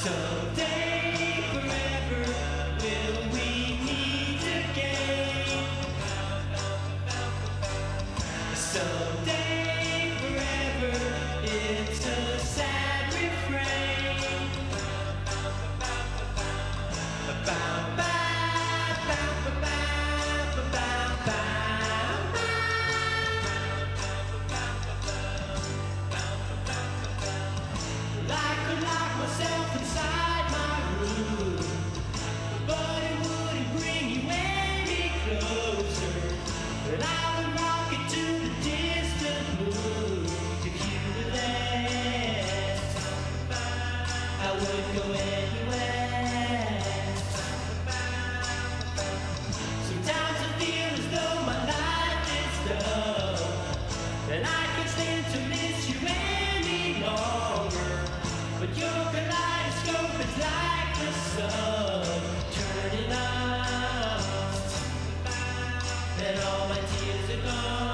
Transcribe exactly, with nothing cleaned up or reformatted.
Someday forever will we meet again. Someday forever, it's a sad refrain. Bow, bow, bow, bow, bow, bow, bow. I could lock myself inside my room, but it wouldn't bring you any closer. And I would rock it to the distant moon. If you were there, I would go anywhere. Sometimes I feel as though my life is done, and I can't stand to miss you any longer. But your kaleidoscope is like the sun, turning on, and all my tears are gone.